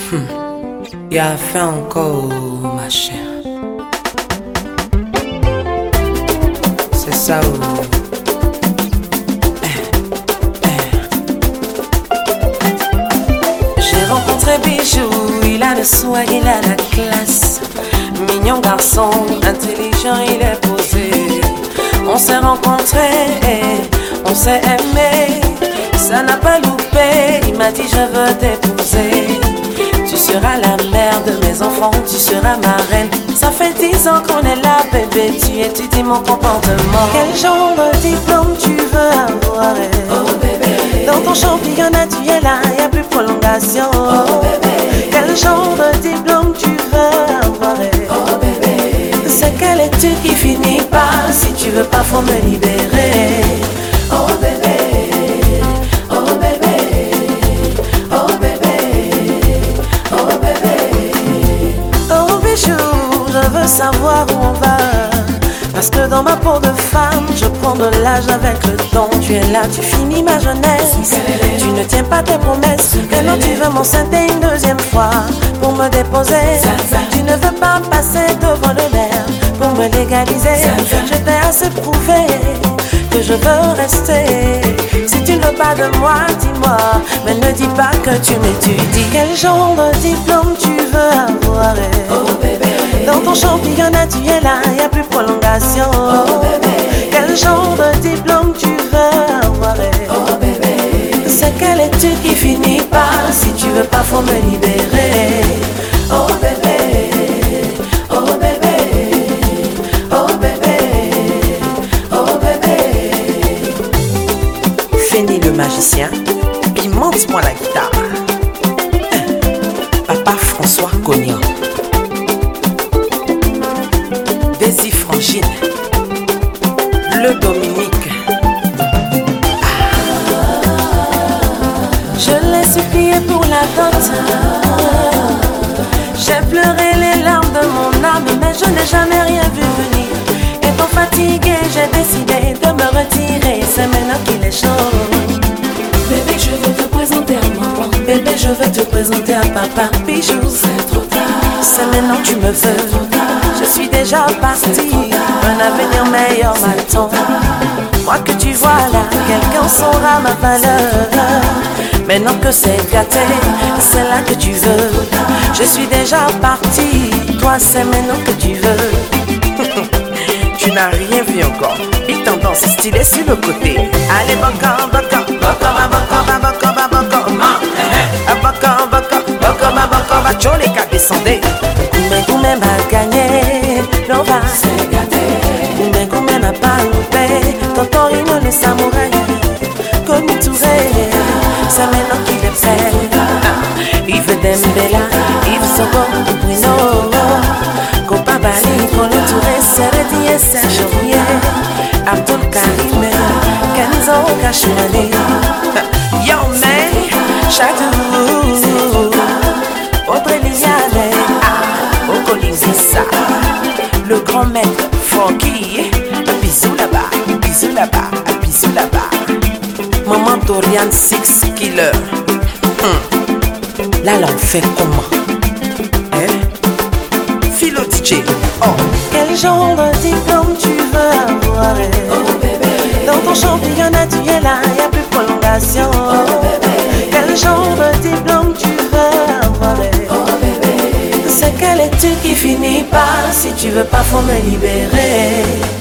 Y a fait encore, ma chère. C'est ça où. J'ai rencontré Bijou, il a le swag, il a la classe. Mignon garçon, intelligent, il est posé. On s'est rencontrés, on s'est aimé. Ça n'a pas loupé, il m'a dit je veux t'épouser. Tu seras la mère de mes enfants, tu seras ma reine. Ça fait 10 ans qu'on est là, bébé, tu étudies mon comportement. Quel genre de diplôme tu veux avoir? Oh bébé, dans ton championnat tu es là, y'a plus de prolongation. Oh bébé, quel genre de diplôme tu veux avoir? Oh bébé, c'est quelle étude qui finit pas? Si tu veux pas, faut me libérer. Oh bébé. Je veux savoir où on va, parce que dans ma peau de femme, je prends de l'âge avec le temps. Tu es là, tu finis ma jeunesse. Tu ne tiens pas tes promesses. Maintenant tu veux m'enceinter une deuxième fois pour me déposer. Tu ne veux pas passer devant le maire pour me légaliser. Je t'ai assez prouvé que je veux rester. Si tu ne veux pas de moi, dis-moi, mais ne dis pas que tu m'étudies. Quel genre de diplôme tu veux avoir? Oh bébé, dans ton championnat tu es là, y'a plus de prolongation. Oh bébé, quel genre de diplôme tu veux avoir? Oh bébé, c'est quelle étude qui finit pas? Si tu veux pas, faut me libérer. Oh bébé, oh bébé, oh bébé, oh bébé. Fini le magicien, puis monte-moi la guitare. Papa François Cognan, Daisy Frangine, le Dominique. Je l'ai supplié pour la dot. J'ai pleuré les larmes de mon âme, mais je n'ai jamais rien vu venir. Étant fatigué, j'ai décidé de me retirer. C'est maintenant qu'il est chaud. Bébé, je veux te présenter à maman. Bébé, je veux te présenter à papa. Bijou, C'est trop tard. c'est maintenant que tu me veux. Je suis déjà partie, un avenir meilleur m'attend. Moi que tu vois là, quelqu'un saura ma valeur. Maintenant que c'est gâté, c'est là que tu veux. Je suis déjà partie, toi c'est maintenant que tu veux. Tu n'as rien vu encore, il tendance stylé sur le côté. Allez, baka, baka, baka, baka, baka, baka, baka, baka, baka, baka, baka, les cas descendez. Goumé m'a gagné, l'on va C'est gâté. Goumé m'a pas loupé. Totorino le samouraï, comme Touré, c'est maintenant qu'il est prêt. Yves Dembela, Yves Sogo, Bruno, Copa Bali, Polo Touré, Seredi et Serge Aurier, Abdul Karim, Kenzo Kachouane, Yo man, Chadou, Audrey Liliane, Okolizissa, le grand maître Frankie, bisous là-bas, bisous là-bas, bisous là-bas. Maman Dorian 6 Killer. Là, l'on fait comment? Philo DJ. Oh. Quel genre de diplôme tu veux avoir? Oh bébé, Dans ton championnat tu es là, y'a plus de prolongation. oh bébé, Quel genre de diplôme tu veux avoir? oh bébé. C'est quelle étude qui finit pas? Si tu veux pas, faut me libérer.